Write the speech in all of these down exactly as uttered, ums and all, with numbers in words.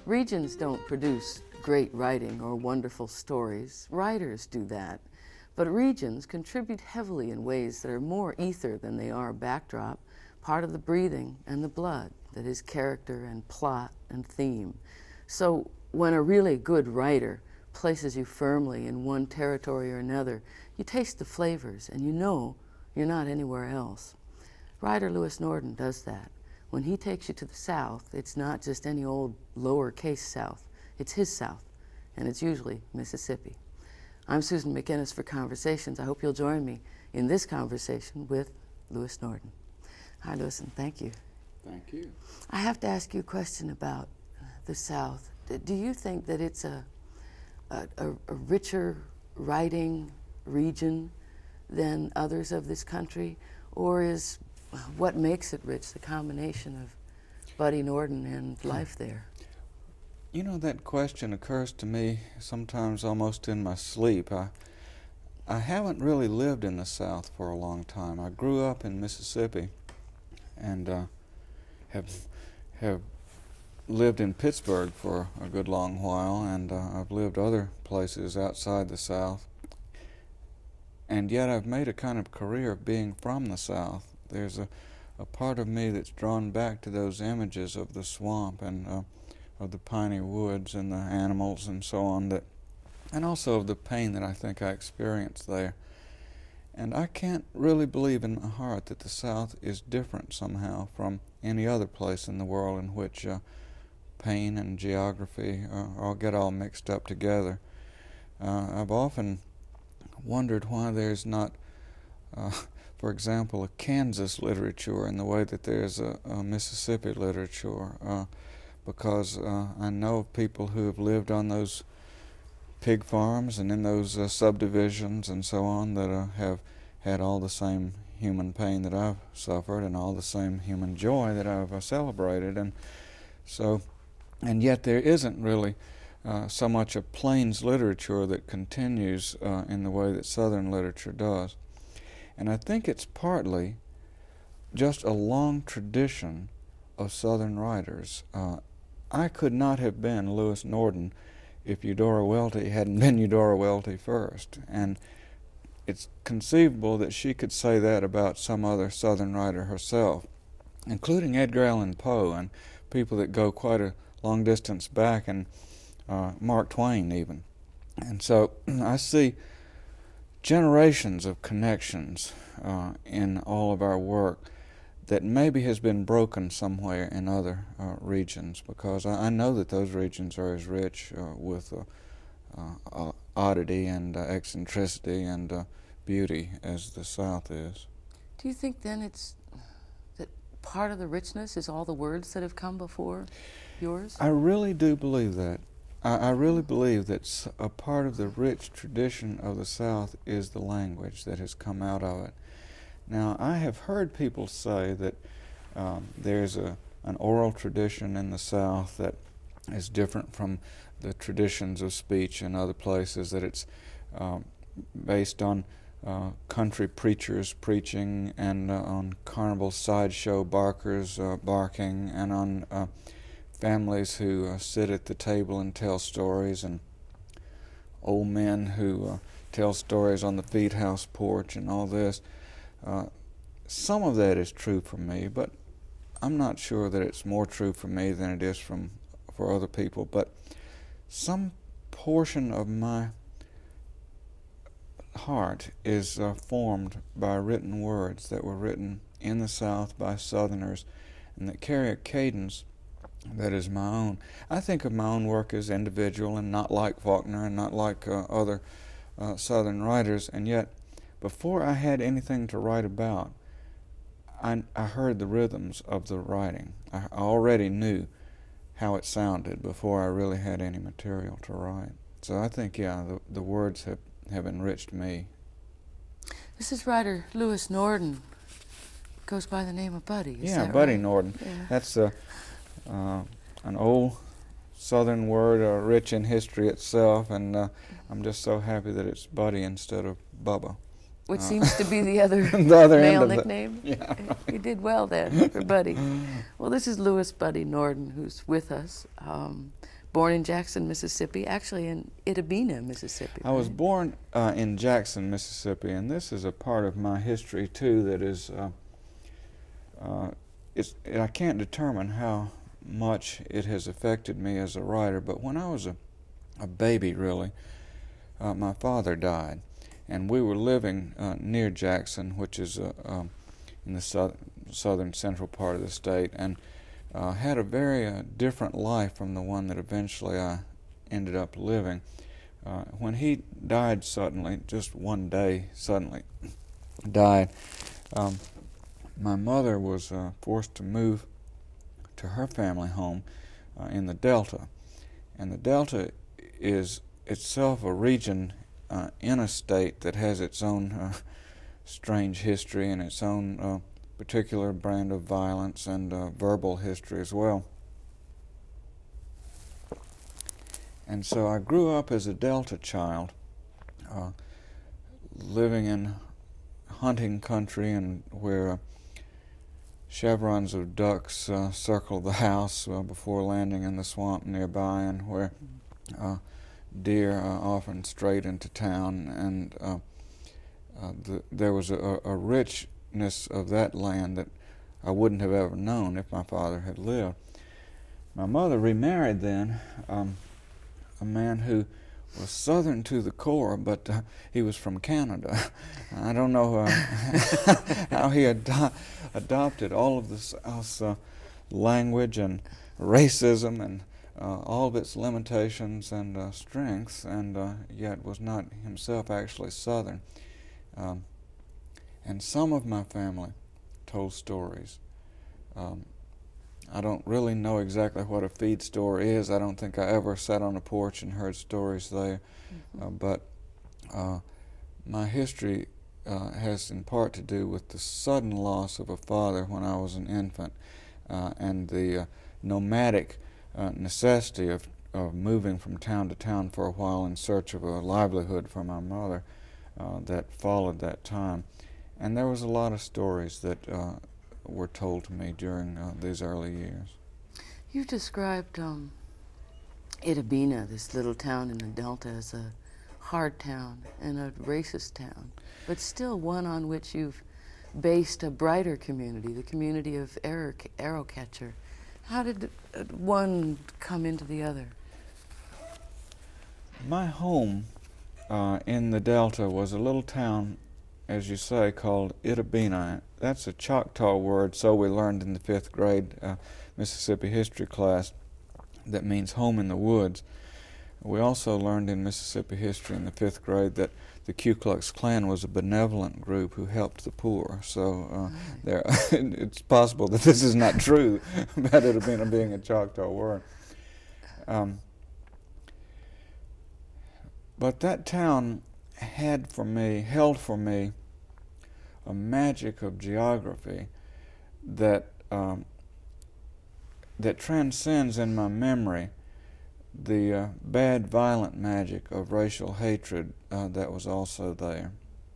Regions don't produce great writing or wonderful stories. Writers do that. But regions contribute heavily in ways that are more ether than they are backdrop, part of the breathing and the blood that is character and plot and theme. So when a really good writer places you firmly in one territory or another, you taste the flavors and you know you're not anywhere else. Writer Lewis Norden does that. When he takes you to the South, it's not just any old lowercase South. It's his South, and it's usually Mississippi. I'm Susan McInnes for Conversations. I hope you'll join me in this conversation with Lewis Norden. Hi, Lewis, and thank you. Thank you. I have to ask you a question about the South. Do you think that it's a, a, a richer writing region than others of this country, or is what makes it rich the combination of Buddy Norden and life there? You know, that question occurs to me sometimes almost in my sleep. I, I haven't really lived in the South for a long time. I grew up in Mississippi and uh, have have lived in Pittsburgh for a good long while, and uh, I've lived other places outside the South. And yet I've made a kind of career of being from the South. There's a, a part of me that's drawn back to those images of the swamp and uh, of the piney woods and the animals and so on, that, and also of the pain that I think I experienced there. And I can't really believe in my heart that the South is different somehow from any other place in the world in which uh, pain and geography uh, all get all mixed up together. Uh, I've often wondered why there's not, uh, for example, a Kansas literature in the way that there's a, a Mississippi literature. Uh, because uh, I know of people who have lived on those pig farms and in those uh, subdivisions and so on that uh, have had all the same human pain that I've suffered and all the same human joy that I've uh, celebrated. And so, and yet there isn't really uh, so much of Plains literature that continues uh, in the way that Southern literature does. And I think it's partly just a long tradition of Southern writers. Uh, I could not have been Lewis Norden if Eudora Welty hadn't been Eudora Welty first. And it's conceivable that she could say that about some other Southern writer herself, including Edgar Allan Poe and people that go quite a long distance back, and uh, Mark Twain even. And so I see generations of connections uh, in all of our work that maybe has been broken somewhere in other uh, regions, because I, I know that those regions are as rich uh, with uh, uh, oddity and uh, eccentricity and uh, beauty as the South is. Do you think then it's that part of the richness is all the words that have come before yours? I really do believe that. I, I really believe that a part of the rich tradition of the South is the language that has come out of it. Now, I have heard people say that um, there's a, an oral tradition in the South that is different from the traditions of speech in other places, that it's um, based on uh, country preachers preaching and uh, on carnival sideshow barkers uh, barking and on uh, families who uh, sit at the table and tell stories, and old men who uh, tell stories on the feed house porch and all this. Uh, some of that is true for me, but I'm not sure that it's more true for me than it is from for other people. But some portion of my heart is uh, formed by written words that were written in the South by Southerners and that carry a cadence that is my own. I think of my own work as individual and not like Faulkner and not like uh, other uh, Southern writers, and yet before I had anything to write about, I, I heard the rhythms of the writing. I already knew how it sounded before I really had any material to write. So I think, yeah, the, the words have, have enriched me. This is writer Lewis Norden. Goes by the name of Buddy, is Yeah, that Buddy right? Norden. Yeah. That's a, uh, an old Southern word, uh, rich in history itself, and uh, I'm just so happy that it's Buddy instead of Bubba. Which Uh, seems to be the other, the other male end of nickname. The, yeah. You did well then for Buddy. Well, this is Lewis Buddy Norden, who's with us. Um, born in Jackson, Mississippi, actually in Itta Bena, Mississippi. I was right? born uh, in Jackson, Mississippi, and this is a part of my history too that is, uh, uh, it's, I can't determine how much it has affected me as a writer, but when I was a, a baby, really, uh, my father died, and we were living uh, near Jackson, which is uh, um, in the south, southern central part of the state, and uh, had a very uh, different life from the one that eventually I ended up living. Uh, when he died suddenly, just one day suddenly died, um, my mother was uh, forced to move to her family home uh, in the Delta. And the Delta is itself a region uh, in a state that has its own uh, strange history and its own uh, particular brand of violence and uh, verbal history as well. And so I grew up as a Delta child, uh, living in hunting country and where uh, chevrons of ducks uh, circled the house uh, before landing in the swamp nearby, and where uh, deer uh, often strayed into town, and uh, uh, the, there was a, a richness of that land that I wouldn't have ever known if my father had lived. My mother remarried then um, a man who was Southern to the core, but uh, he was from Canada. I don't know uh, how he ado- adopted all of this uh, language and racism and uh, all of its limitations and uh, strengths, and uh, yet was not himself actually Southern. Um, and some of my family told stories. Um, I don't really know exactly what a feed store is. I don't think I ever sat on a porch and heard stories there. Mm-hmm. uh, but uh, my history uh, has in part to do with the sudden loss of a father when I was an infant, uh, and the uh, nomadic uh, necessity of, of moving from town to town for a while in search of a livelihood for my mother uh, that followed that time. And there was a lot of stories that uh, were told to me during uh, these early years. You described um, Itta Bena, this little town in the Delta, as a hard town and a racist town, but still one on which you've based a brighter community, the community of arrow, arrow catcher. How did one come into the other? My home uh, in the Delta was a little town, as you say, called Itta Bena. That's a Choctaw word, so we learned in the fifth grade uh, Mississippi history class, that means home in the woods. We also learned in Mississippi history in the fifth grade that the Ku Klux Klan was a benevolent group who helped the poor. So uh, right. there, it's possible that this is not true about Itta Bena being a Choctaw word. Um, but that town had for me, held for me, a magic of geography that um, that transcends in my memory the uh, bad, violent magic of racial hatred uh, that was also there.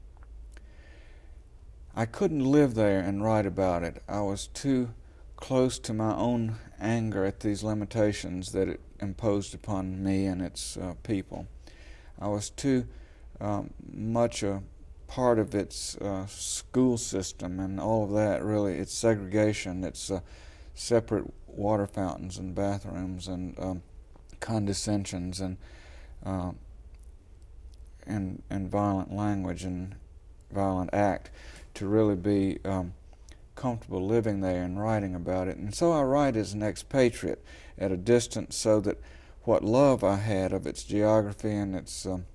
I couldn't live there and write about it. I was too close to my own anger at these limitations that it imposed upon me and its uh, people. I was too um, much a part of its uh, school system and all of that, really, its segregation, its uh, separate water fountains and bathrooms and um, condescensions and, uh, and and violent language and violent act to really be um, comfortable living there and writing about it. And so I write as an expatriate at a distance, so that what love I had of its geography and its um,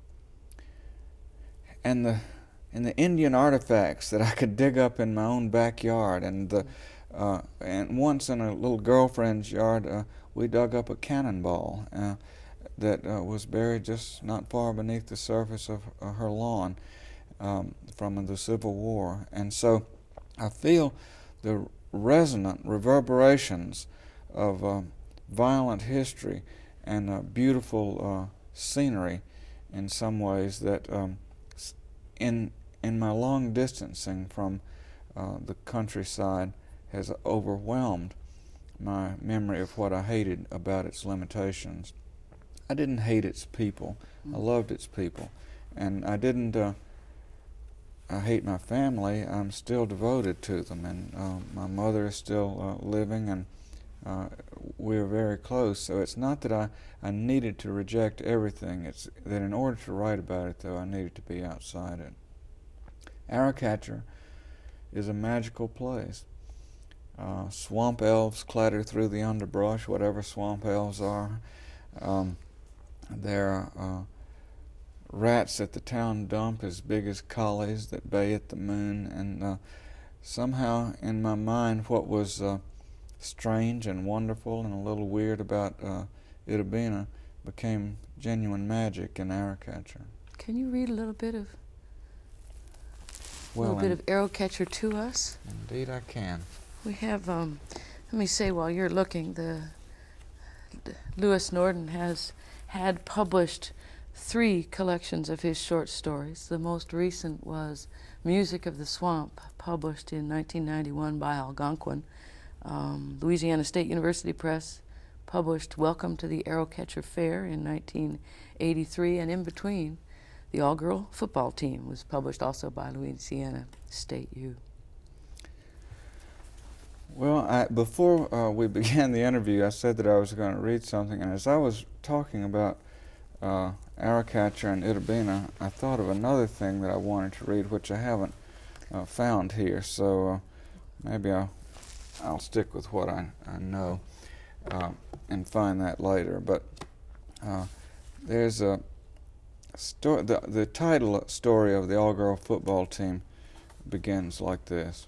and the and the Indian artifacts that I could dig up in my own backyard, and the uh, and once in a little girlfriend's yard uh, we dug up a cannonball uh, that uh, was buried just not far beneath the surface of uh, her lawn um, from the Civil War. And so I feel the resonant reverberations of uh, violent history and uh, beautiful uh, scenery in some ways that um, in in my long distancing from uh, the countryside has overwhelmed my memory of what I hated about its limitations. I didn't hate its people. Mm. I loved its people. And I didn't uh, I hate my family. I'm still devoted to them. And uh, my mother is still uh, living, and uh, we're very close. So it's not that I, I needed to reject everything. It's that in order to write about it, though, I needed to be outside it. Arrowcatcher is a magical place. Uh, swamp elves clatter through the underbrush, whatever swamp elves are. Um, there are uh, rats at the town dump as big as collies that bay at the moon, and uh, somehow in my mind what was uh, strange and wonderful and a little weird about uh, Itta Bena became genuine magic in Arrowcatcher. Can you read a little bit of well, a little bit of Arrowcatcher to us? Indeed I can. We have, um, let me say while you're looking, the, the Lewis Norden has had published three collections of his short stories. The most recent was Music of the Swamp, published in nineteen ninety-one by Algonquin. Um, Louisiana State University Press published Welcome to the Arrowcatcher Fair in nineteen eighty-three, and in between, The All-Girl Football Team was published also by Louisiana State U. Well, I, before uh, we began the interview, I said that I was going to read something, and as I was talking about uh, Arrowcatcher and Itta Bena, I thought of another thing that I wanted to read, which I haven't uh, found here, so uh, maybe I'll, I'll stick with what I, I know uh, and find that later. But uh, there's a sto- the, the title story of the all-girl football team begins like this.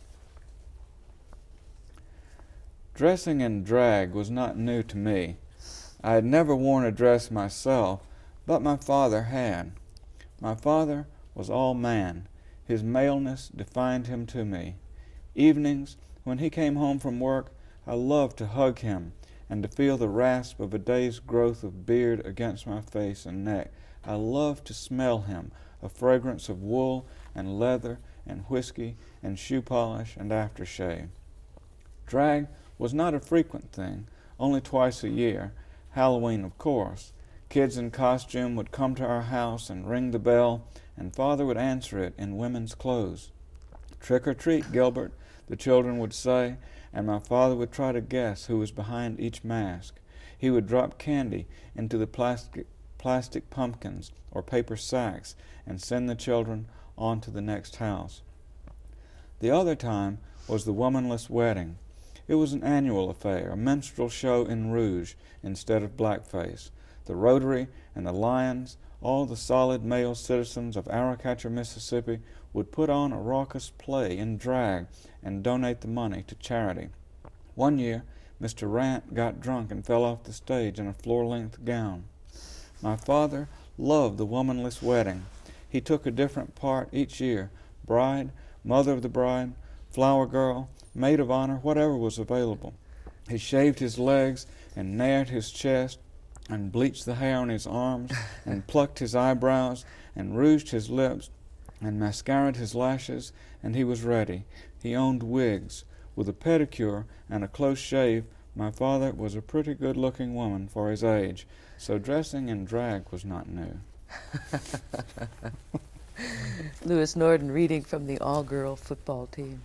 Dressing in drag was not new to me. I had never worn a dress myself, but my father had. My father was all man. His maleness defined him to me. Evenings, when he came home from work, I loved to hug him and to feel the rasp of a day's growth of beard against my face and neck. I loved to smell him, a fragrance of wool and leather and whiskey and shoe polish and aftershave. Drag was not a frequent thing, only twice a year, Halloween of course. Kids in costume would come to our house and ring the bell, and Father would answer it in women's clothes. Trick or treat, Gilbert, the children would say, and my father would try to guess who was behind each mask. He would drop candy into the plastic, plastic pumpkins or paper sacks and send the children on to the next house. The other time was the womanless wedding. It was an annual affair, a minstrel show in rouge instead of blackface. The Rotary and the Lions, all the solid male citizens of Arrowcatcher, Mississippi, would put on a raucous play in drag and donate the money to charity. One year, Mister Rant got drunk and fell off the stage in a floor-length gown. My father loved the womanless wedding. He took a different part each year, bride, mother of the bride, flower girl, maid of honor, whatever was available. He shaved his legs and nared his chest and bleached the hair on his arms and plucked his eyebrows and rouged his lips and mascaraed his lashes, and he was ready. He owned wigs. With a pedicure and a close shave, my father was a pretty good-looking woman for his age, so dressing in drag was not new. Lewis Norden reading from the all-girl football team.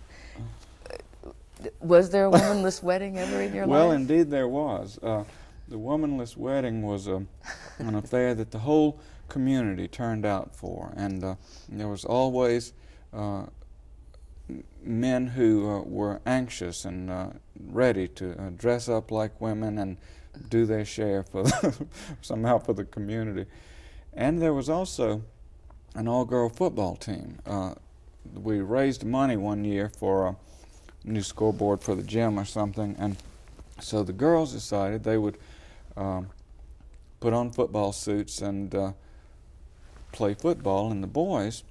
Was there a womanless wedding ever in your well, life? Well, indeed there was. Uh, the womanless wedding was a, an affair that the whole community turned out for, and uh, there was always uh, men who uh, were anxious and uh, ready to uh, dress up like women and do their share for the somehow for the community. And there was also an all-girl football team. Uh, we raised money one year for a new scoreboard for the gym or something, and so the girls decided they would um, put on football suits and uh, play football, and the boys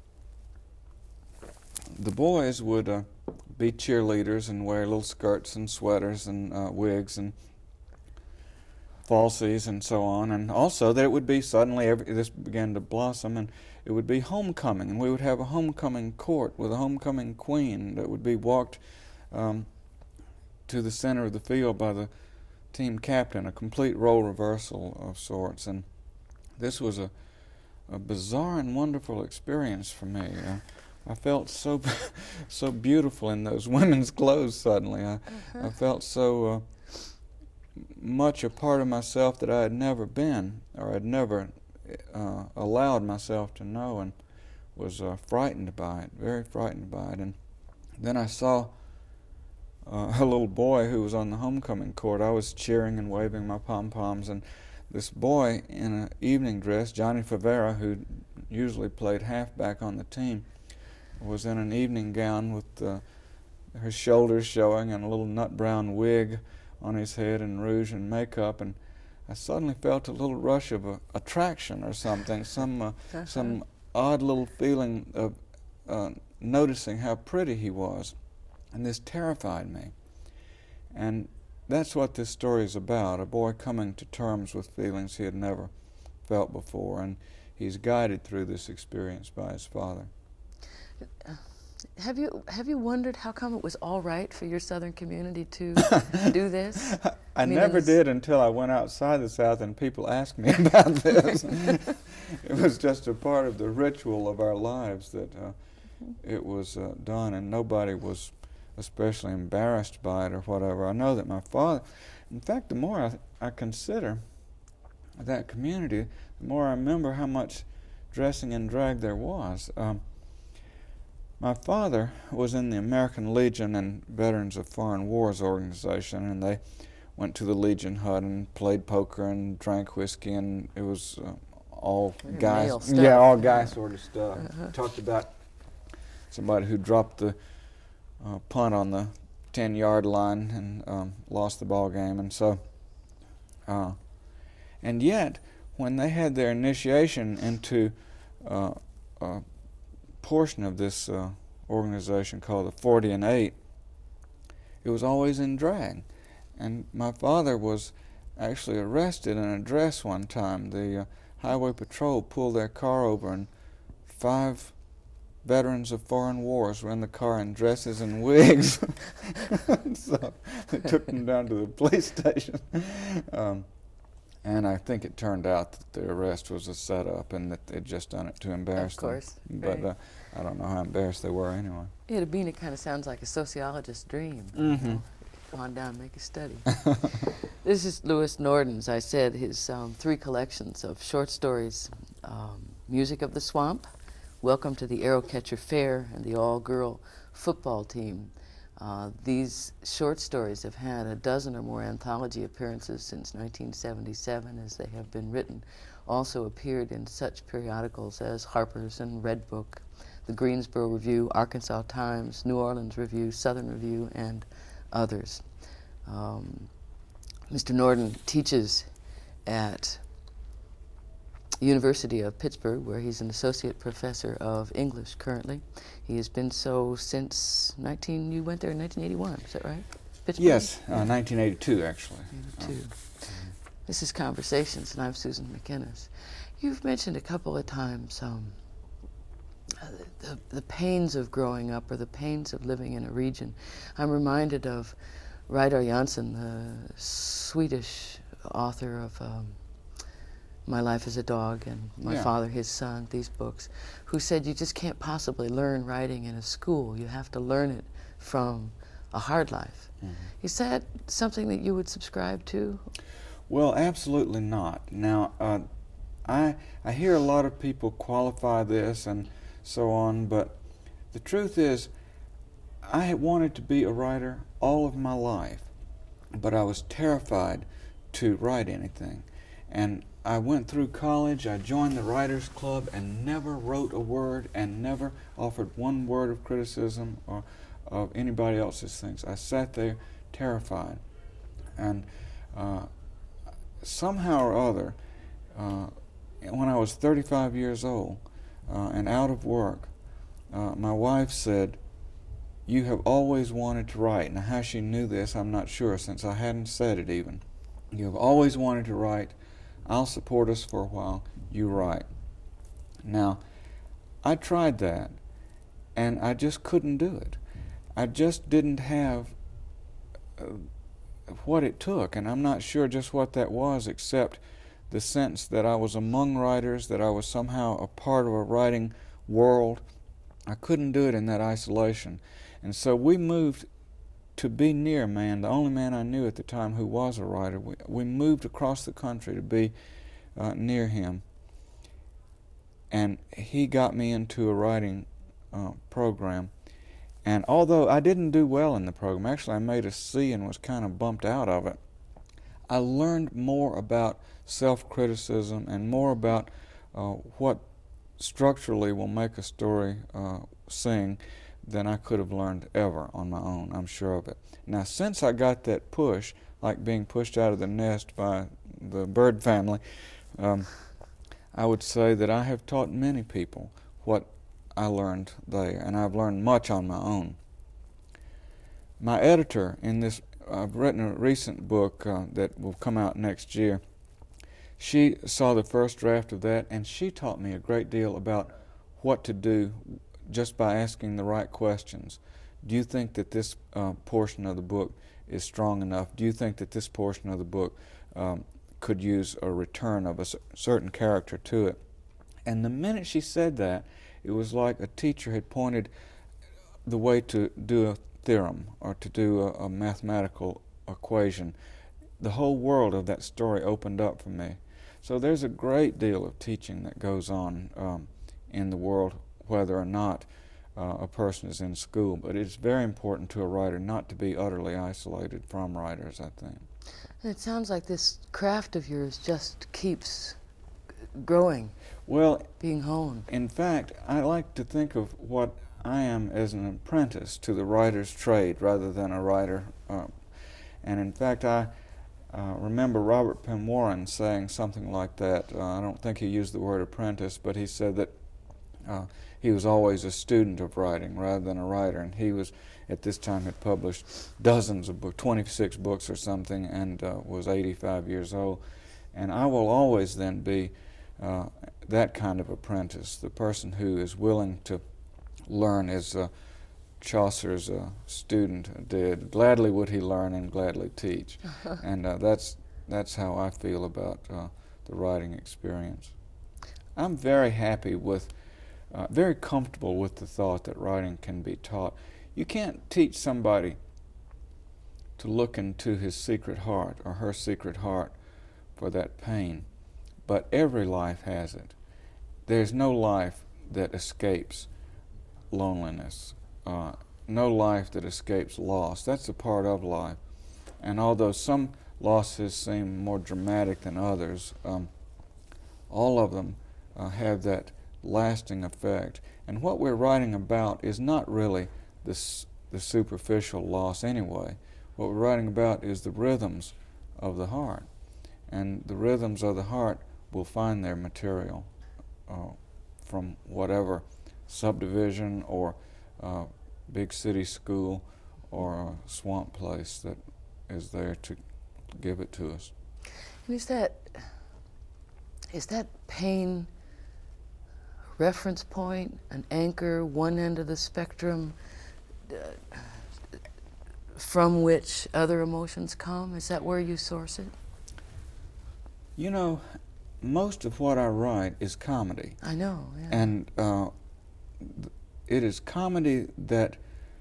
the boys would uh, be cheerleaders and wear little skirts and sweaters and uh, wigs and falsies and so on. And also there would be suddenly every, this began to blossom, and it would be homecoming, and we would have a homecoming court with a homecoming queen that would be walked um, to the center of the field by the team captain, a complete role reversal of sorts. And this was a, a bizarre and wonderful experience for me. Uh, I felt so so beautiful in those women's clothes suddenly. I, uh-huh. I felt so uh, much a part of myself that I had never been, or had never uh, allowed myself to know, and was uh, frightened by it, very frightened by it. And then I saw uh, a little boy who was on the homecoming court. I was cheering and waving my pom-poms, and this boy in an evening dress, Johnny Favera, who usually played halfback on the team, was in an evening gown with uh, her shoulders showing and a little nut brown wig on his head and rouge and makeup, and I suddenly felt a little rush of uh, attraction or something, some uh, uh-huh. some odd little feeling of uh, noticing how pretty he was, and this terrified me. And that's what this story is about, a boy coming to terms with feelings he had never felt before, and he's guided through this experience by his father. Have you have you wondered how come it was all right for your Southern community to do this? I, I mean, never did until I went outside the South and people asked me about this. It was just a part of the ritual of our lives that uh, it was uh, done, and nobody was especially embarrassed by it or whatever. I know that my father, in fact, the more I, I consider that community, the more I remember how much dressing in drag there was. Um, My father was in the American Legion and Veterans of Foreign Wars organization, and they went to the Legion hut and played poker and drank whiskey, and it was uh, all guys, yeah, all guy sort of stuff. Uh-huh. Talked about somebody who dropped the uh, punt on the ten-yard line and um, lost the ball game, and so, uh, and yet when they had their initiation into uh, uh, portion of this uh, organization called the forty and eight, it was always in drag. And my father was actually arrested in a dress one time. The uh, highway patrol pulled their car over, and five veterans of foreign wars were in the car in dresses and wigs. So they took them down to the police station. Um, And I think it turned out that the arrest was a setup and that they'd just done it to embarrass them. Of course. Them. But right. uh, I don't know how embarrassed they were anyway. Yeah, to Bean, it kind of sounds like a sociologist's dream. Mm-hmm. You know, go on down and make a study. This is Louis Norden's, I said, his um, three collections of short stories, um, Music of the Swamp, Welcome to the Arrowcatcher Fair, and the all-girl football team. Uh, these short stories have had a dozen or more anthology appearances since nineteen seventy-seven, as they have been written. Also appeared in such periodicals as Harper's and Red Book, the Greensboro Review, Arkansas Times, New Orleans Review, Southern Review, and others. Um, Mister Norden teaches at University of Pittsburgh, where he's an associate professor of English currently. He has been so since nineteen. You went there in nineteen eighty-one. Is that right? Pittsburgh? Yes, uh, nineteen eighty-two actually. eighty-two. Oh. This is Conversations, and I'm Susan McInnes. You've mentioned a couple of times um, the, the pains of growing up, or the pains of living in a region. I'm reminded of Reidar Jansen, the Swedish author of Um, My Life as a Dog and My yeah. Father, His Son, these books, who said you just can't possibly learn writing in a school. You have to learn it from a hard life. Mm-hmm. Is that something that you would subscribe to? Well, absolutely not. Now, uh, I I hear a lot of people qualify this and so on, but the truth is, I had wanted to be a writer all of my life, but I was terrified to write anything. And I went through college, I joined the Writers Club, and never wrote a word and never offered one word of criticism or of anybody else's things. I sat there terrified. And uh, somehow or other, uh, when I was thirty-five years old uh, and out of work, uh, my wife said, "You have always wanted to write." Now, how she knew this, I'm not sure, since I hadn't said it even. "You have always wanted to write. I'll support us for a while. You write." Now, I tried that, and I just couldn't do it. I just didn't have uh, what it took, and I'm not sure just what that was, except the sense that I was among writers, that I was somehow a part of a writing world. I couldn't do it in that isolation. And so we moved to be near a man, the only man I knew at the time who was a writer. We, we moved across the country to be uh, near him. And he got me into a writing uh, program. And although I didn't do well in the program, actually I made a C and was kind of bumped out of it, I learned more about self-criticism and more about uh, what structurally will make a story uh, sing than I could have learned ever on my own. I'm sure of it. Now, since I got that push, like being pushed out of the nest by the bird family, um, I would say that I have taught many people what I learned there, and I've learned much on my own. My editor in this, I've written a recent book uh, that will come out next year. She saw the first draft of that, and she taught me a great deal about what to do just by asking the right questions. Do you think that this uh, portion of the book is strong enough? Do you think that this portion of the book um, could use a return of a c- certain character to it? And the minute she said that, it was like a teacher had pointed the way to do a theorem or to do a, a mathematical equation. The whole world of that story opened up for me. So there's a great deal of teaching that goes on um, in the world, whether or not uh, a person is in school. But it's very important to a writer not to be utterly isolated from writers, I think. It sounds like this craft of yours just keeps growing, well, being honed. In fact, I like to think of what I am as an apprentice to the writer's trade rather than a writer. Uh, and in fact, I uh, remember Robert Penn Warren saying something like that. Uh, I don't think he used the word apprentice, but he said that uh, he was always a student of writing rather than a writer. And he was, at this time, had published dozens of books, twenty-six books or something, and uh, was eighty-five years old. And I will always then be uh, that kind of apprentice, the person who is willing to learn as uh, Chaucer's uh, student did. Gladly would he learn and gladly teach. And uh, that's that's how I feel about uh, the writing experience. I'm very happy with, uh, very comfortable with the thought that writing can be taught. You can't teach somebody to look into his secret heart or her secret heart for that pain, but every life has it. There's no life that escapes loneliness, uh, no life that escapes loss. That's a part of life. And although some losses seem more dramatic than others, um, all of them uh, have that lasting effect. And what we're writing about is not really this, the superficial loss anyway. What we're writing about is the rhythms of the heart. And the rhythms of the heart will find their material uh, from whatever subdivision or uh, big city school or a swamp place that is there to give it to us. And is that, is that pain a reference point, an anchor, one end of the spectrum uh, from which other emotions come? Is that where you source it? You know, most of what I write is comedy. I know, yeah. And uh, it is comedy that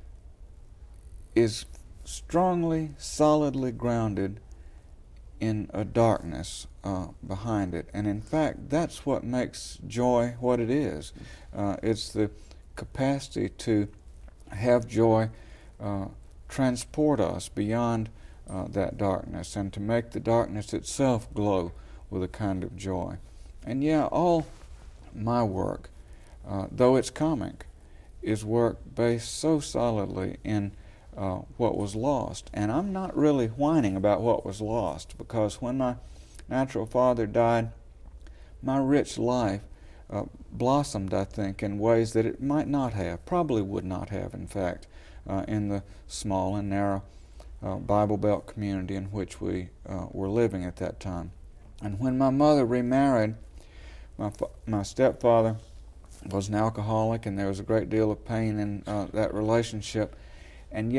is strongly, solidly grounded in a darkness uh, behind it. And in fact, that's what makes joy what it is. Uh, it's the capacity to have joy uh, transport us beyond uh, that darkness and to make the darkness itself glow with a kind of joy. And yeah, all my work, uh, though it's comic, is work based so solidly in uh, what was lost. And I'm not really whining about what was lost, because when my natural father died, my rich life uh, blossomed, I think, in ways that it might not have, probably would not have, in fact, uh, in the small and narrow uh, Bible Belt community in which we uh, were living at that time. And when my mother remarried, my my stepfather was an alcoholic, and there was a great deal of pain in uh, that relationship. And yet,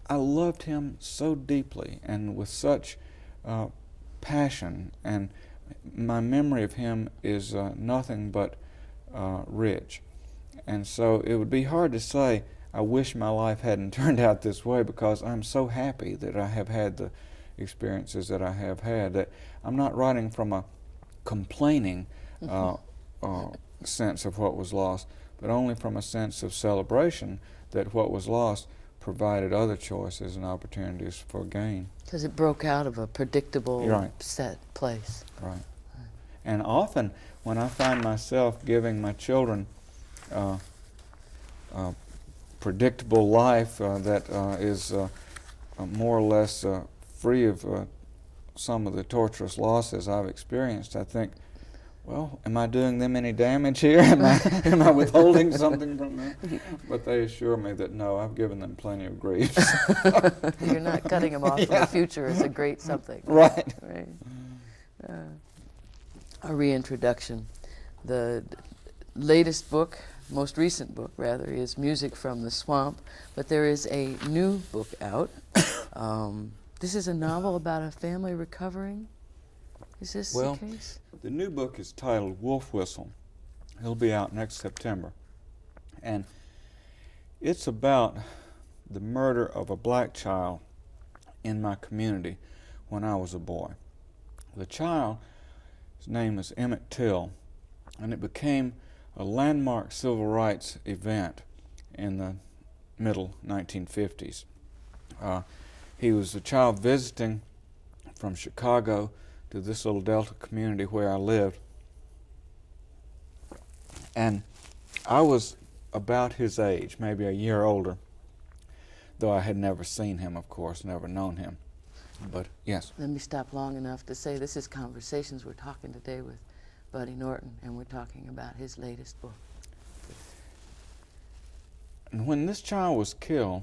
I loved him so deeply and with such uh, passion, and my memory of him is uh, nothing but uh, rich. And so it would be hard to say, I wish my life hadn't turned out this way, because I'm so happy that I have had the experiences that I have had, that I'm not writing from a complaining uh, uh, sense of what was lost, but only from a sense of celebration that what was lost provided other choices and opportunities for gain. Because it broke out of a predictable, right. set place. Right. And often when I find myself giving my children uh, a predictable life uh, that uh, is uh, uh, more or less uh, free of uh, some of the torturous losses I've experienced, I think, well, am I doing them any damage here? Am I, am I withholding something from them? But they assure me that no, I've given them plenty of grief. You're not cutting them off yeah. from the future as a great something. Right. Right. Uh, a reintroduction. The d- latest book, most recent book rather, is Music from the Swamp, but there is a new book out. Um, this is a novel about a family recovering. Is this well, the case? The new book is titled Wolf Whistle. It'll be out next September. And it's about the murder of a black child in my community when I was a boy. The child, his name is Emmett Till, and it became a landmark civil rights event in the middle nineteen fifties. Uh, he was a child visiting from Chicago to this little Delta community where I lived. And I was about his age, maybe a year older, though I had never seen him, of course, never known him. But, yes. Let me stop long enough to say this is Conversations. We're talking today with Buddy Norton, and we're talking about his latest book. And when this child was killed,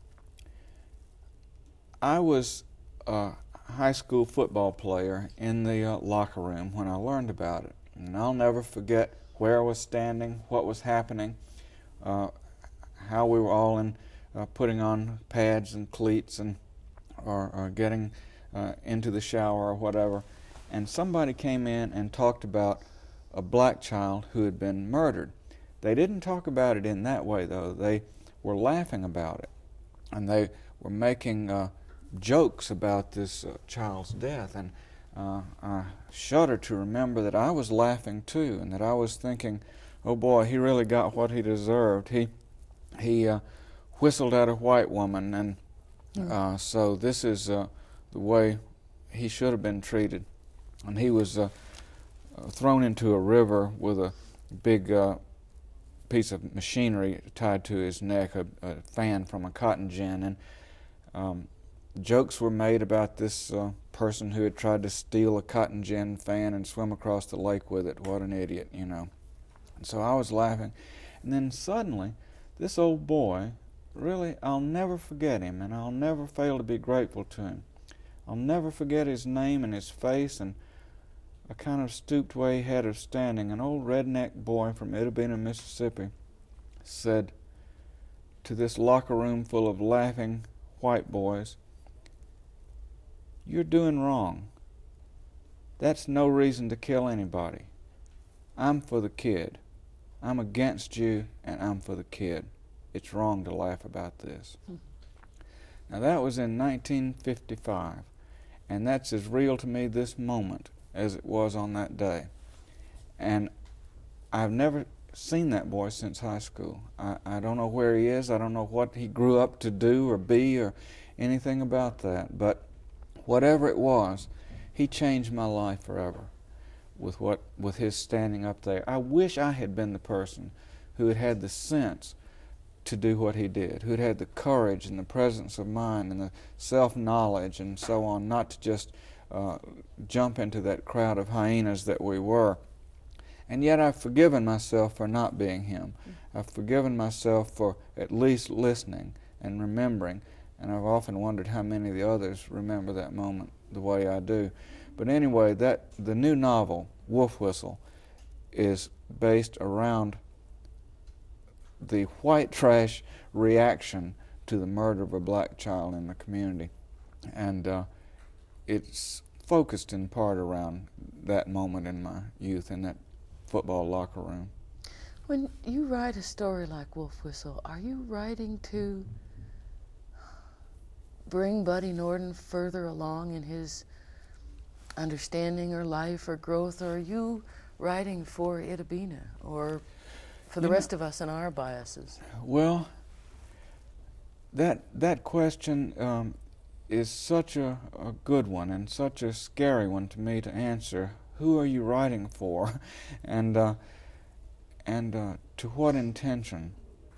I was a high school football player in the uh, locker room when I learned about it. And I'll never forget where I was standing, what was happening, uh, how we were all in uh, putting on pads and cleats and or, or getting uh, into the shower or whatever. And somebody came in and talked about a black child who had been murdered. They didn't talk about it in that way, though. They were laughing about it. And they were making uh, jokes about this uh, child's death. And uh, I shudder to remember that I was laughing too, and that I was thinking, oh boy, he really got what he deserved. He, he uh, whistled at a white woman, and uh, so this is uh, the way he should have been treated. And he was uh, uh, thrown into a river with a big uh, piece of machinery tied to his neck, a, a fan from a cotton gin. And um, jokes were made about this uh, person who had tried to steal a cotton gin fan and swim across the lake with it. What an idiot, you know. And so I was laughing. And then suddenly, this old boy, really, I'll never forget him, and I'll never fail to be grateful to him. I'll never forget his name and his face and a kind of stooped way he had of standing. An old redneck boy from Itta Bena, Mississippi, said to this locker room full of laughing white boys, "You're doing wrong. That's no reason to kill anybody. I'm for the kid. I'm against you, and I'm for the kid. It's wrong to laugh about this." Hmm. Now that was in nineteen fifty-five, and that's as real to me this moment as it was on that day. And I've never seen that boy since high school. I, I don't know where he is. I don't know what he grew up to do or be or anything about that. But whatever it was, he changed my life forever with what with his standing up there. I wish I had been the person who had had the sense to do what he did, who had had the courage and the presence of mind and the self-knowledge and so on, not to just uh, jump into that crowd of hyenas that we were. And yet I've forgiven myself for not being him. I've forgiven myself for at least listening and remembering, and I've often wondered how many of the others remember that moment the way I do. But anyway, that the new novel, Wolf Whistle, is based around the white trash reaction to the murder of a black child in the community. And uh, it's focused in part around that moment in my youth in that football locker room. When you write a story like Wolf Whistle, are you writing to bring Buddy Norden further along in his understanding or life or growth, or are you writing for Ida Bena or for the you rest know, of us and our biases? Well, that that question um, is such a, a good one and such a scary one to me to answer. Who are you writing for, and uh, and uh, to what intention?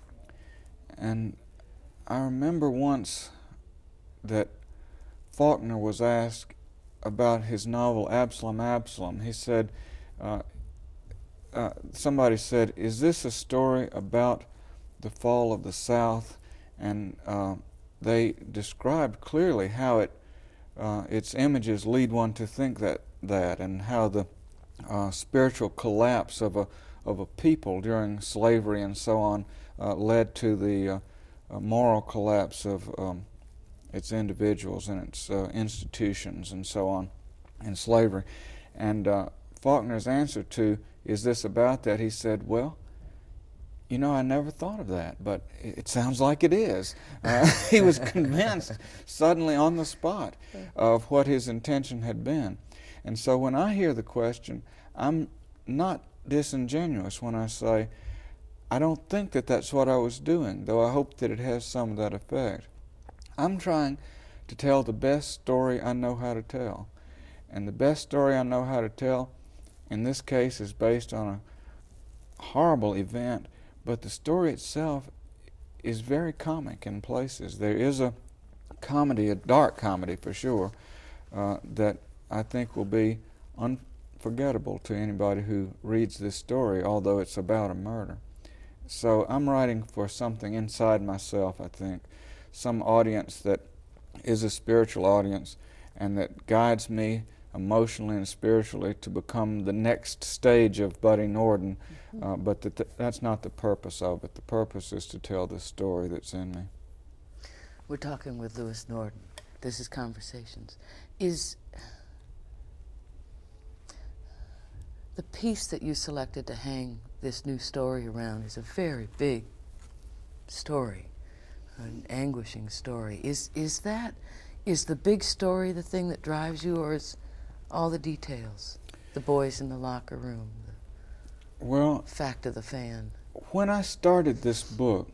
And I remember once that Faulkner was asked about his novel Absalom, Absalom. He said, uh, uh, somebody said, is this a story about the fall of the South? And uh, they described clearly how it, uh, its images lead one to think that, that and how the uh, spiritual collapse of a, of a people during slavery and so on uh, led to the uh, uh, moral collapse of um, its individuals and its uh, institutions and so on in slavery. And uh, Faulkner's answer to, is this about that? He said, well, you know, I never thought of that, but it sounds like it is. Uh, he was convinced suddenly on the spot of what his intention had been. And so when I hear the question, I'm not disingenuous when I say, I don't think that that's what I was doing, though I hope that it has some of that effect. I'm trying to tell the best story I know how to tell. And the best story I know how to tell, in this case, is based on a horrible event, but the story itself is very comic in places. There is a comedy, a dark comedy for sure, uh, that I think will be unforgettable to anybody who reads this story, although it's about a murder. So I'm writing for something inside myself, I think. Some audience that is a spiritual audience and that guides me emotionally and spiritually to become the next stage of Buddy Norden, mm-hmm. uh, but that th that's not the purpose of it. The purpose is to tell the story that's in me. We're talking with Louis Norden. This is Conversations. Is the piece that you selected to hang this new story around is a very big story. An anguishing story. Is is that, is the big story the thing that drives you, or is all the details? The boys in the locker room, the well, fact of the fan. When I started this book,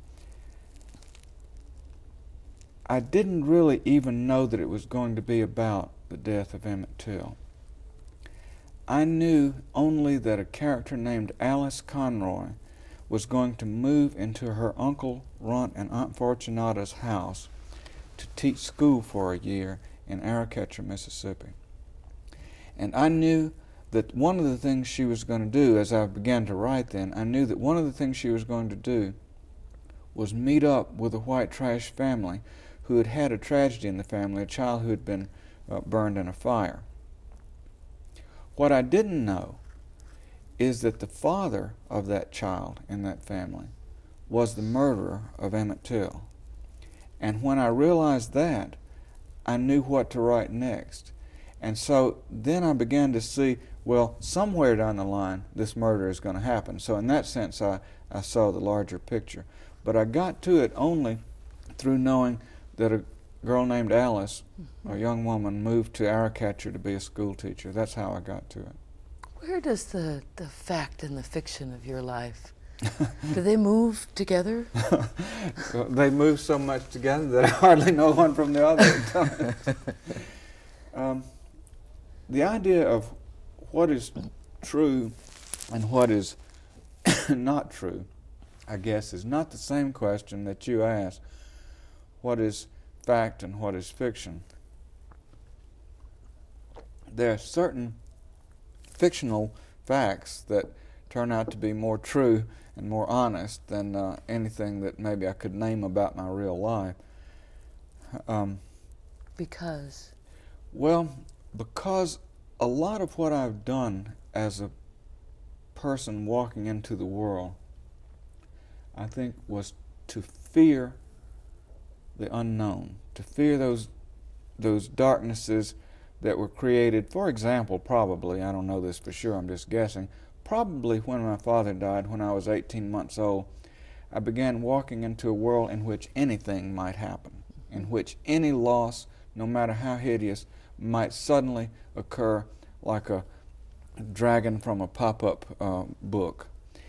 I didn't really even know that it was going to be about the death of Emmett Till. I knew only that a character named Alice Conroy was going to move into her Uncle Runt and Aunt Fortunata's house to teach school for a year in Arrowcatcher, Mississippi. And I knew that one of the things she was going to do, as I began to write then, I knew that one of the things she was going to do was meet up with a white trash family who had had a tragedy in the family, a child who had been uh, burned in a fire. What I didn't know is that the father of that child in that family was the murderer of Emmett Till. And when I realized that, I knew what to write next. And so then I began to see, well, somewhere down the line, this murder is going to happen. So in that sense, I, I saw the larger picture. But I got to it only through knowing that a girl named Alice, a young woman, moved to Arrowcatcher to be a school teacher. That's how I got to it. Where does the, the fact and the fiction of your life, do they move together? They move so much together that I hardly know one from the other. um, the idea of what is true and what is not true, I guess, is not the same question that you asked. What is fact and what is fiction? There are certain fictional facts that turn out to be more true and more honest than uh, anything that maybe I could name about my real life. Um, because? Well, because a lot of what I've done as a person walking into the world, I think, was to fear the unknown, to fear those those darknesses that were created, for example, probably, I don't know this for sure, I'm just guessing, probably when my father died when I was eighteen months old, I began walking into a world in which anything might happen, in which any loss, no matter how hideous, might suddenly occur like a dragon from a pop-up uh, book.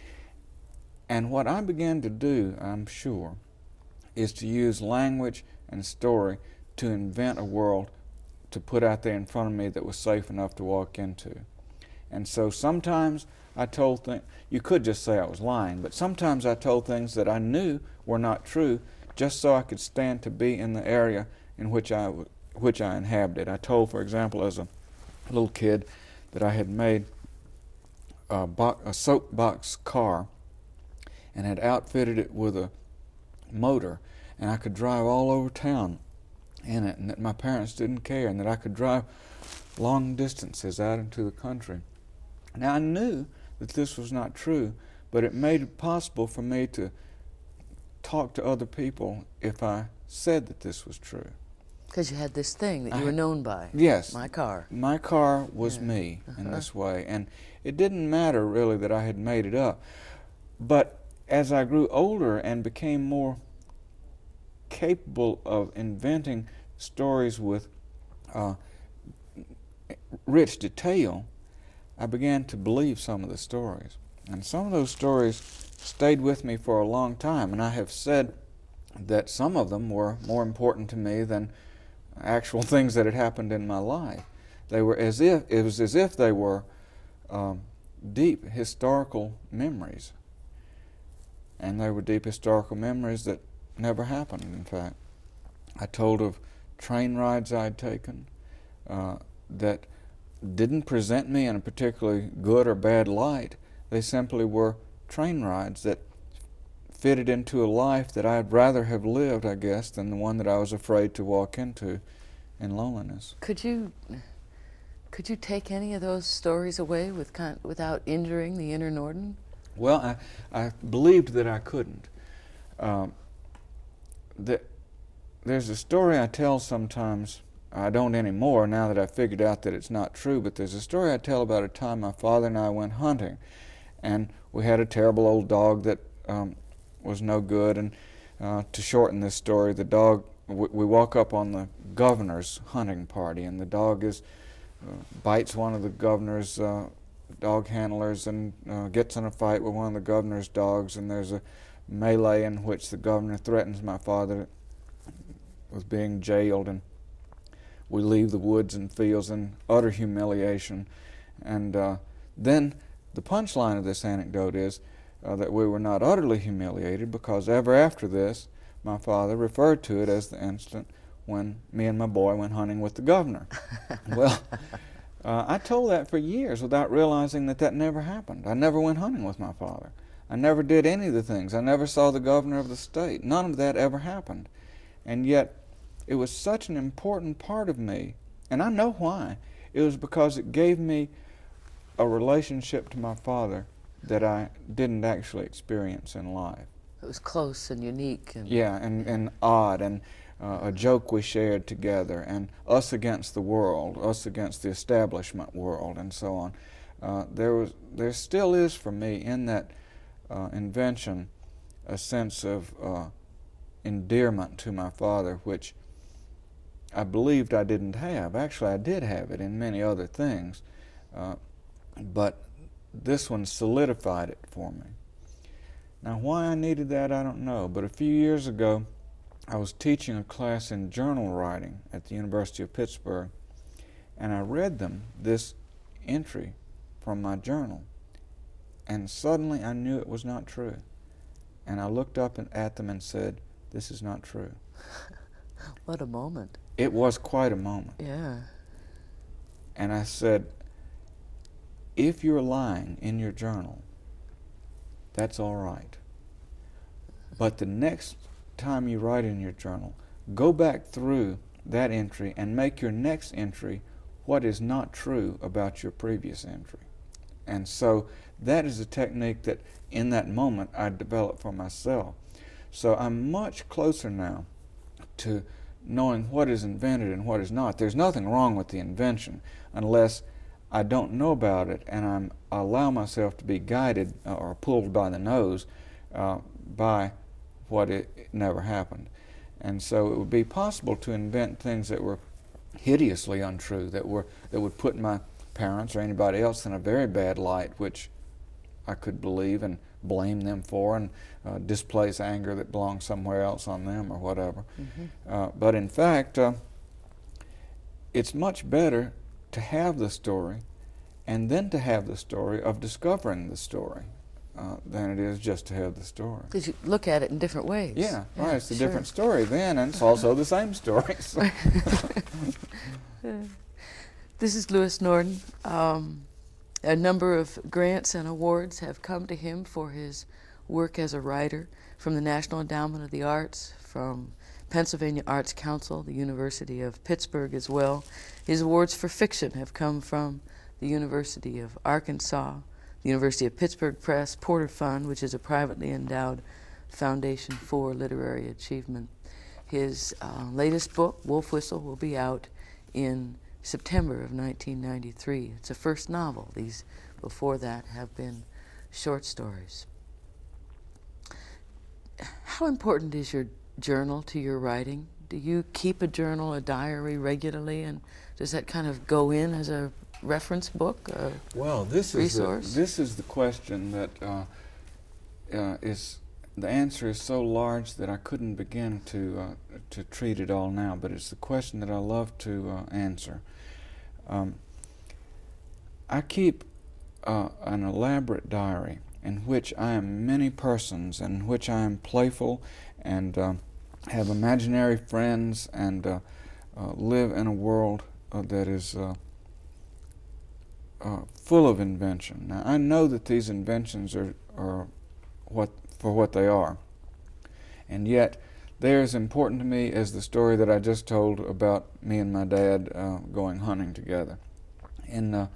And what I began to do, I'm sure, is to use language and story to invent a world to put out there in front of me that was safe enough to walk into. And so sometimes I told things, you could just say I was lying, but sometimes I told things that I knew were not true just so I could stand to be in the area in which I, which I inhabited. I told, for example, as a little kid, that I had made a, bo- a soapbox car and had outfitted it with a motor, and I could drive all over town in it, and that my parents didn't care, and that I could drive long distances out into the country. Now I knew that this was not true, but it made it possible for me to talk to other people if I said that this was true. Because you had this thing that you I, were known by. Yes. My car. My car was yeah. me uh-huh. in this way, and it didn't matter really that I had made it up. But as I grew older and became more capable of inventing stories with uh, rich detail, I began to believe some of the stories. And some of those stories stayed with me for a long time, and I have said that some of them were more important to me than actual things that had happened in my life. They were as if, it was as if they were um, deep historical memories. And they were deep historical memories that never happened, in fact. I told of train rides I'd taken uh, that didn't present me in a particularly good or bad light. They simply were train rides that fitted into a life that I'd rather have lived, I guess, than the one that I was afraid to walk into in loneliness. Could you could you take any of those stories away with con- without injuring the inner Norden? Well, I, I believed that I couldn't. Um, that there's a story I tell sometimes. I don't anymore now that I've figured out that it's not true, but there's a story I tell about a time my father and I went hunting, and we had a terrible old dog that um, was no good. And uh, to shorten this story, the dog, we, we walk up on the governor's hunting party, and the dog is uh, bites one of the governor's uh, dog handlers and uh, gets in a fight with one of the governor's dogs, and there's a melee in which the governor threatens my father with being jailed, and we leave the woods and fields in utter humiliation. And uh, then the punchline of this anecdote is uh, that we were not utterly humiliated, because ever after this, my father referred to it as the instant when me and my boy went hunting with the governor. Well, uh, I told that for years without realizing that that never happened. I never went hunting with my father. I never did any of the things. I never saw the governor of the state. None of that ever happened. And yet, it was such an important part of me, and I know why. It was because it gave me a relationship to my father that I didn't actually experience in life. It was close and unique. And yeah, and, and odd, and uh, a joke we shared together, and us against the world, us against the establishment world, and so on. Uh, there was, there still is for me in that uh, invention a sense of uh, endearment to my father, which I believed I didn't have. Actually, I did have it in many other things, uh, but this one solidified it for me. Now, why I needed that, I don't know, but a few years ago, I was teaching a class in journal writing at the University of Pittsburgh, and I read them this entry from my journal, and suddenly I knew it was not true. And I looked up and at them and said, "This is not true." What a moment. It was quite a moment. Yeah. And I said, if you're lying in your journal, that's all right. But the next time you write in your journal, go back through that entry and make your next entry what is not true about your previous entry. And so that is a technique that in that moment I developed for myself. So I'm much closer now to knowing what is invented and what is not. There's nothing wrong with the invention unless I don't know about it and I'm, I allow myself to be guided uh, or pulled by the nose uh, by what it, it never happened. And so it would be possible to invent things that were hideously untrue, that were that would put my parents or anybody else in a very bad light, which I could believe and blame them for and uh, displace anger that belongs somewhere else on them or whatever. Mm-hmm. uh, but in fact, uh, it's much better to have the story and then to have the story of discovering the story uh, than it is just to have the story. Because you look at it in different ways. Yeah, yeah right. It's a sure. different story then, and it's also the same story. So. This is Louis Norden. Um, a number of grants and awards have come to him for his work as a writer, from the National Endowment of the Arts, from Pennsylvania Arts Council, the University of Pittsburgh as well. His awards for fiction have come from the University of Arkansas, the University of Pittsburgh Press, Porter Fund, which is a privately endowed foundation for literary achievement. His uh, latest book, Wolf Whistle, will be out in September of nineteen ninety-three. It's a first novel. These before that have been short stories. How important is your journal to your writing? Do you keep a journal, a diary regularly, and does that kind of go in as a reference book, a well, this resource? Is the, this is the question that uh, uh, is, the answer is so large that I couldn't begin to uh, to treat it all now, but it's the question that I love to uh, answer. Um, I keep uh, an elaborate diary in which I am many persons, in which I am playful and uh, have imaginary friends and uh, uh, live in a world uh, that is uh, uh, full of invention. Now, I know that these inventions are, are what for what they are, and yet they're as important to me as the story that I just told about me and my dad uh, going hunting together. And uh,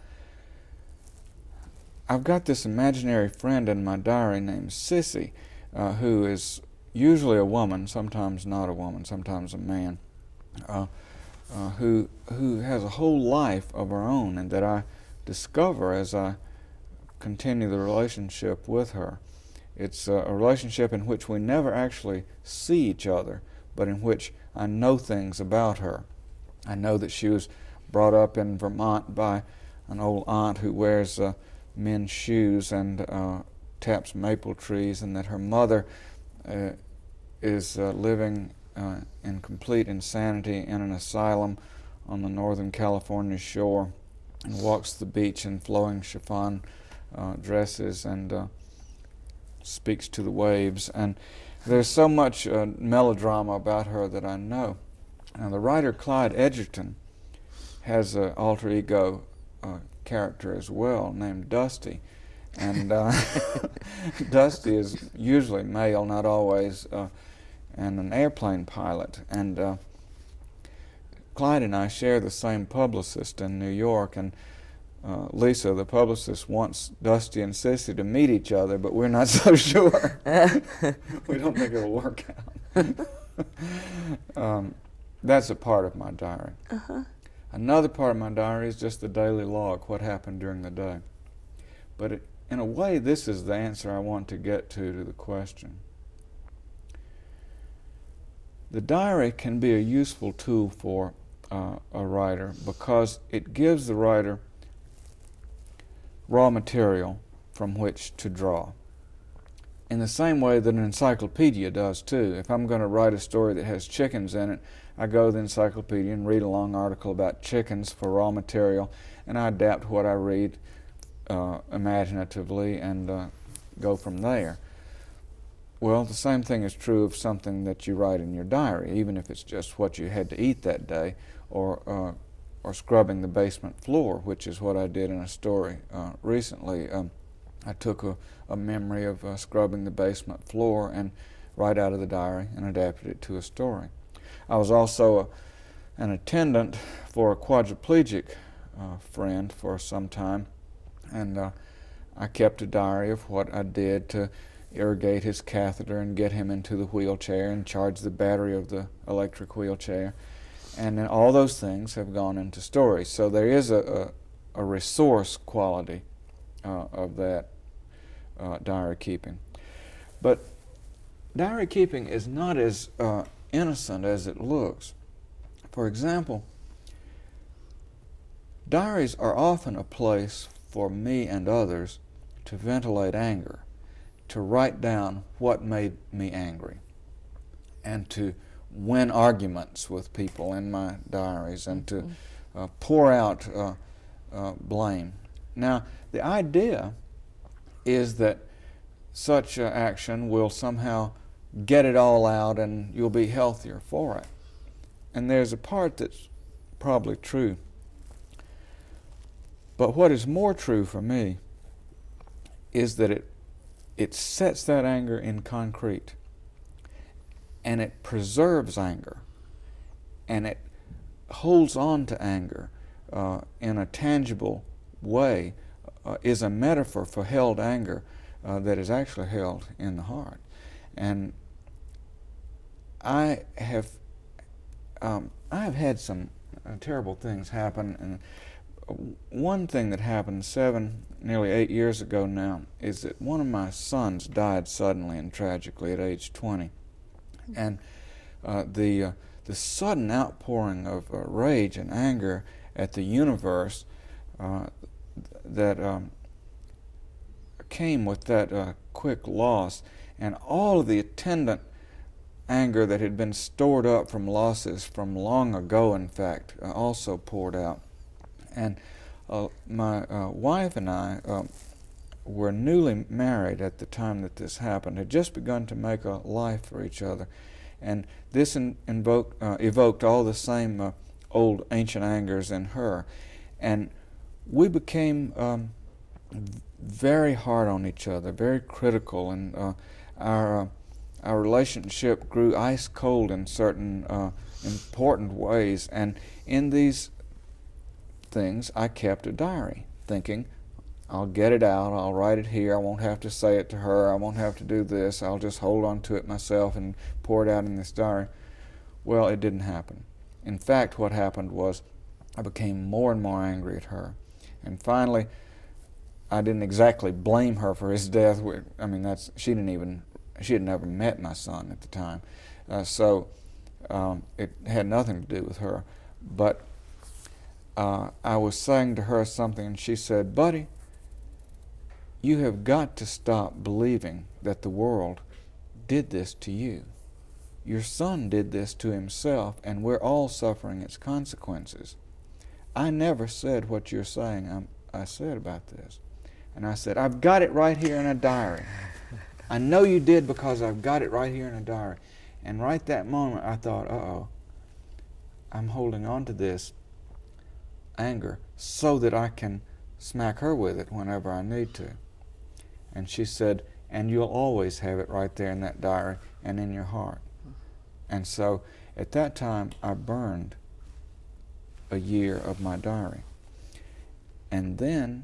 I've got this imaginary friend in my diary named Sissy, uh, who is usually a woman, sometimes not a woman, sometimes a man, uh, uh, who who has a whole life of her own, and that I discover as I continue the relationship with her. It's a relationship in which we never actually see each other, but in which I know things about her. I know that she was brought up in Vermont by an old aunt who wears uh, men's shoes and uh, taps maple trees, and that her mother uh, is uh, living uh, in complete insanity in an asylum on the northern California shore, and walks the beach in flowing chiffon uh, dresses and uh, speaks to the waves. And there's so much uh, melodrama about her that I know. Now, the writer Clyde Edgerton has an alter ego uh, character as well named Dusty. And uh, Dusty is usually male, not always, uh, and an airplane pilot. And uh, Clyde and I share the same publicist in New York, and uh, Lisa, the publicist, wants Dusty and Sissy to meet each other, but we're not so sure. We don't think it'll work out. um, that's a part of my diary. Uh-huh. Another part of my diary is just the daily log, what happened during the day. But it, in a way, this is the answer I want to get to to the question. The diary can be a useful tool for uh, a writer because it gives the writer raw material from which to draw. In the same way that an encyclopedia does too. If I'm going to write a story that has chickens in it, I go to the encyclopedia and read a long article about chickens for raw material, and I adapt what I read uh, imaginatively and uh, go from there. Well, the same thing is true of something that you write in your diary, even if it's just what you had to eat that day, or uh, or scrubbing the basement floor, which is what I did in a story uh, recently. Um, I took a, a memory of uh, scrubbing the basement floor and right out of the diary and adapted it to a story. I was also a, an attendant for a quadriplegic uh, friend for some time, and uh, I kept a diary of what I did to irrigate his catheter and get him into the wheelchair and charge the battery of the electric wheelchair. And then all those things have gone into stories. So there is a, a, a resource quality uh, of that uh, diary keeping. But diary keeping is not as uh, innocent as it looks. For example, diaries are often a place for me and others to ventilate anger, to write down what made me angry, and to win arguments with people in my diaries, and to uh, pour out uh, uh, blame. Now, the idea is that such uh, action will somehow get it all out and you'll be healthier for it. And there's a part that's probably true. But what is more true for me is that it it sets that anger in concrete, and it preserves anger, and it holds on to anger uh, in a tangible way, uh, is a metaphor for held anger uh, that is actually held in the heart. And I have um, I have had some uh, terrible things happen, and one thing that happened seven, nearly eight years ago now, is that one of my sons died suddenly and tragically at age twenty. And uh, the uh, the sudden outpouring of uh, rage and anger at the universe uh, that um, came with that uh, quick loss, and all of the attendant anger that had been stored up from losses from long ago, in fact, uh, also poured out. And uh, my uh, wife and I uh, were newly married at the time that this happened, had just begun to make a life for each other. And this in, invoked, uh, evoked all the same uh, old ancient angers in her. And we became um, very hard on each other, very critical, and uh, our, uh, our relationship grew ice cold in certain uh, important ways. And in these things, I kept a diary, thinking, I'll get it out, I'll write it here, I won't have to say it to her, I won't have to do this, I'll just hold on to it myself and pour it out in this diary. Well, it didn't happen. In fact, what happened was I became more and more angry at her. And finally, I didn't exactly blame her for his death. I mean, that's she didn't even, she had never met my son at the time. Uh, so um, it had nothing to do with her. But Uh, I was saying to her something, and she said, "Buddy, you have got to stop believing that the world did this to you. Your son did this to himself, and we're all suffering its consequences. I never said what you're saying I'm, I said about this." And I said, "I've got it right here in a diary. I know you did because I've got it right here in a diary." And right that moment I thought, uh-oh, I'm holding on to this anger so that I can smack her with it whenever I need to. And she said, "And you'll always have it right there in that diary and in your heart." And so at that time I burned a year of my diary. And then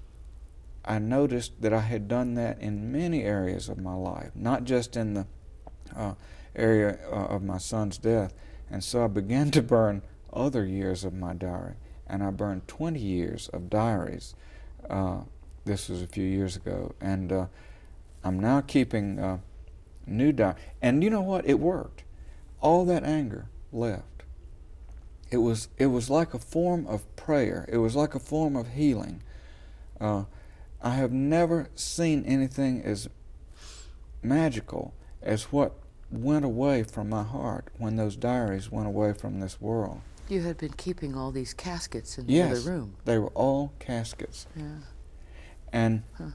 I noticed that I had done that in many areas of my life, not just in the uh, area uh, of my son's death. And so I began to burn other years of my diary. And I burned twenty years of diaries. Uh, this was a few years ago. And uh, I'm now keeping uh, new diaries. And you know what? It worked. All that anger left. It was, it was like a form of prayer. It was like a form of healing. Uh, I have never seen anything as magical as what went away from my heart when those diaries went away from this world. You had been keeping all these caskets in the Yes, other room. they were all caskets. Yeah. And Huh.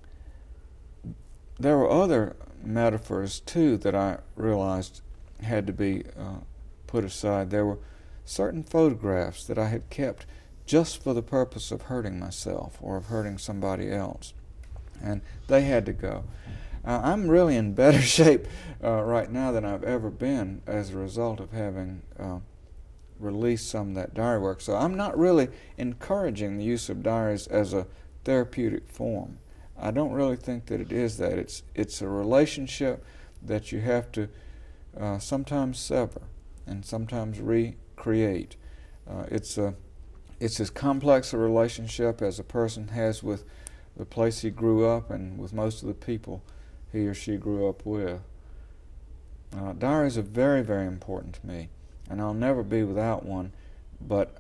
there were other metaphors, too, that I realized had to be uh, put aside. There were certain photographs that I had kept just for the purpose of hurting myself or of hurting somebody else. And they had to go. Uh, I'm really in better shape uh, right now than I've ever been as a result of having uh, released some of that diary work. So I'm not really encouraging the use of diaries as a therapeutic form. I don't really think that it is that. It's it's a relationship that you have to uh, sometimes sever and sometimes recreate. Uh, it's a it's as complex a relationship as a person has with the place he grew up and with most of the people he or she grew up with. Uh, diaries are very, very important to me, and I'll never be without one, but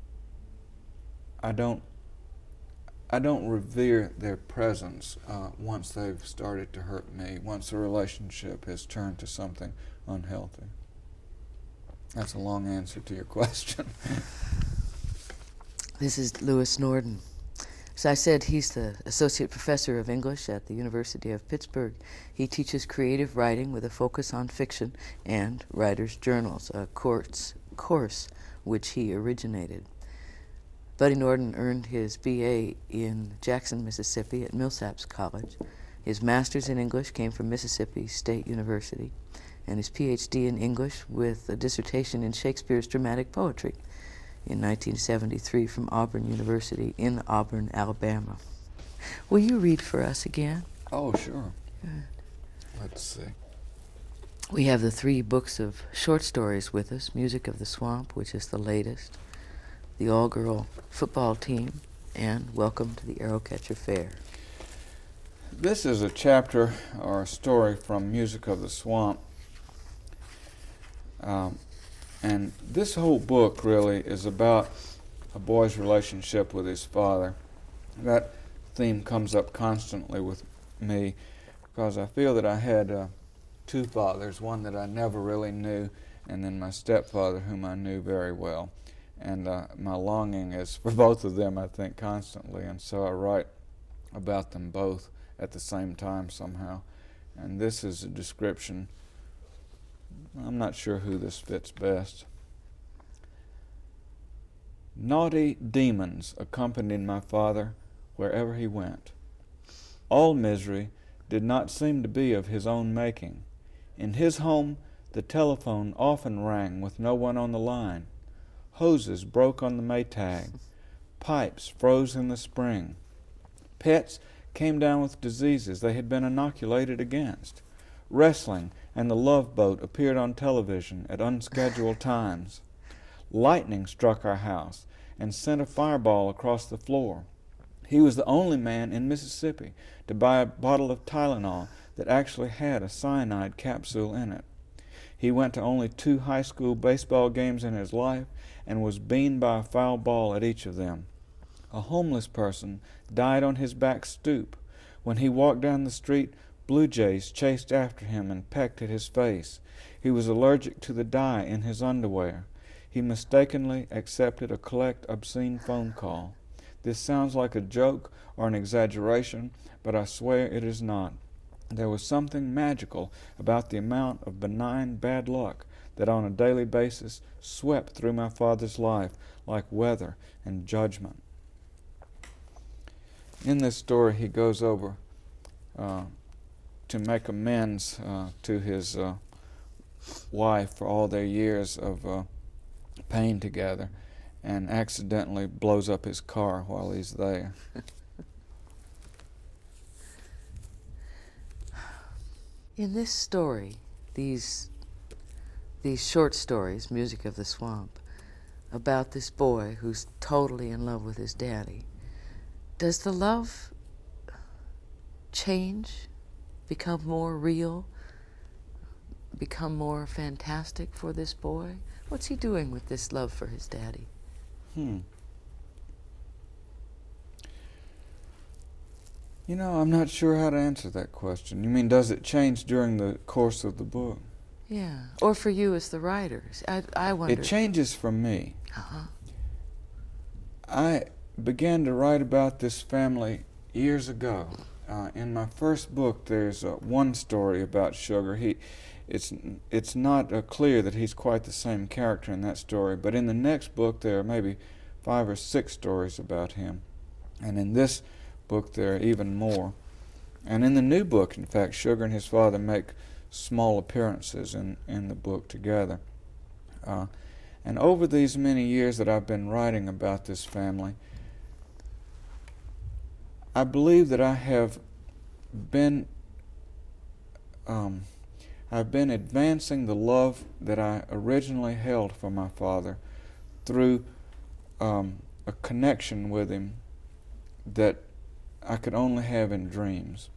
I don't I don't revere their presence uh, once they've started to hurt me, once the relationship has turned to something unhealthy. That's a long answer to your question. This is Lewis Norden. As I said, he's the Associate Professor of English at the University of Pittsburgh. He teaches creative writing with a focus on fiction and writer's journals, a course, course which he originated. Buddy Norden earned his B A in Jackson, Mississippi at Millsaps College. His master's in English came from Mississippi State University, and his P H D in English with a dissertation in Shakespeare's dramatic poetry in nineteen seventy-three from Auburn University in Auburn, Alabama. Will you read for us again? Oh, sure. Good. Let's see. We have the three books of short stories with us, Music of the Swamp, which is the latest, The All-Girl Football Team, and Welcome to the Arrowcatcher Fair. This is a chapter or a story from Music of the Swamp. Um, and this whole book really is about a boy's relationship with his father. That theme comes up constantly with me because I feel that I had uh, two fathers, one that I never really knew, and then my stepfather, whom I knew very well. And uh, my longing is for both of them, I think, constantly, and so I write about them both at the same time somehow. And this is a description. I'm not sure who this fits best. Naughty demons accompanied my father wherever he went. All misery did not seem to be of his own making. In his home, the telephone often rang with no one on the line. Hoses broke on the Maytag. Pipes froze in the spring. Pets came down with diseases they had been inoculated against. Wrestling and the Love Boat appeared on television at unscheduled times. Lightning struck our house and sent a fireball across the floor. He was the only man in Mississippi to buy a bottle of Tylenol that actually had a cyanide capsule in it. He went to only two high school baseball games in his life and was beaned by a foul ball at each of them. A homeless person died on his back stoop. When he walked down the street, blue jays chased after him and pecked at his face. He was allergic to the dye in his underwear. He mistakenly accepted a collect obscene phone call. This sounds like a joke or an exaggeration, but I swear it is not. There was something magical about the amount of benign bad luck that on a daily basis swept through my father's life like weather and judgment. In this story, he goes over uh, to make amends uh, to his uh, wife for all their years of uh, pain together, and accidentally blows up his car while he's there. In this story, these these short stories, Music of the Swamp, about this boy who's totally in love with his daddy, does the love change, become more real, become more fantastic for this boy? What's he doing with this love for his daddy? Hmm. You know, I'm not sure how to answer that question. You mean, does it change during the course of the book? Yeah, or for you as the writer. I, I wonder. It changes for me. Uh-huh. I began to write about this family years ago. Uh, in my first book, there's uh, one story about Sugar. He, it's it's not uh, clear that he's quite the same character in that story, but in the next book there are maybe five or six stories about him, and in this book there are even more. And in the new book, in fact, Sugar and his father make small appearances in, in the book together. Uh, and over these many years that I've been writing about this family, I believe that I have been um, I've been advancing the love that I originally held for my father through um, a connection with him that I could only have in dreams.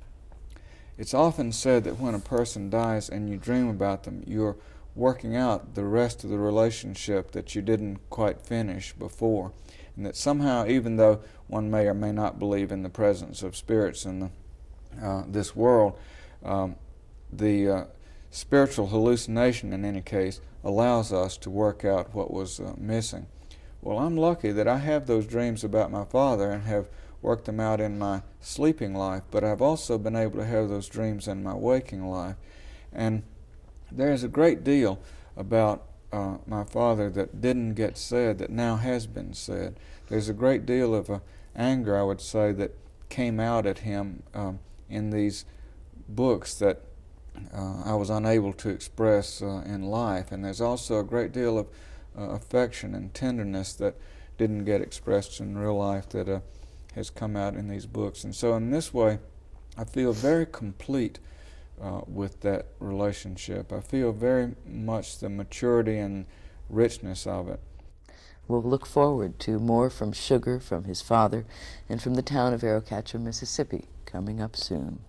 It's often said that when a person dies and you dream about them, you're working out the rest of the relationship that you didn't quite finish before, and that somehow, even though one may or may not believe in the presence of spirits in the, uh, this world, um, the uh, spiritual hallucination, in any case, allows us to work out what was uh, missing. Well, I'm lucky that I have those dreams about my father and have worked them out in my sleeping life, but I've also been able to have those dreams in my waking life. And there's a great deal about uh, my father that didn't get said that now has been said. There's a great deal of uh, anger, I would say, that came out at him um, in these books that uh, I was unable to express uh, in life. And there's also a great deal of uh, affection and tenderness that didn't get expressed in real life that uh, has come out in these books. And so in this way, I feel very complete uh, with that relationship. I feel very much the maturity and richness of it. We'll look forward to more from Sugar, from his father, and from the town of Arrowcatcher, Mississippi, coming up soon.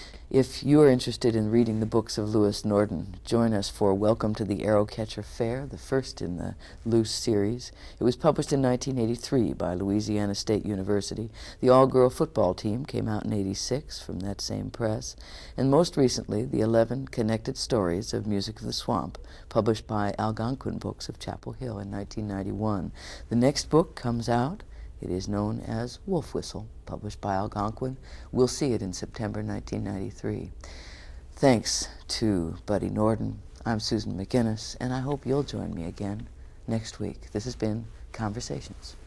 If you are interested in reading the books of Lewis Norden, join us for Welcome to the Arrowcatcher Fair, the first in the Luce series. It was published in nineteen eighty-three by Louisiana State University. The all-girl football team came out in eighty-six from that same press. And most recently, the eleven Connected Stories of Music of the Swamp, published by Algonquin Books of Chapel Hill in nineteen ninety-one. The next book comes out. It is known as Wolf Whistle, published by Algonquin. We'll see it in September nineteen ninety-three. Thanks to Buddy Norden. I'm Susan McInnes, and I hope you'll join me again next week. This has been Conversations.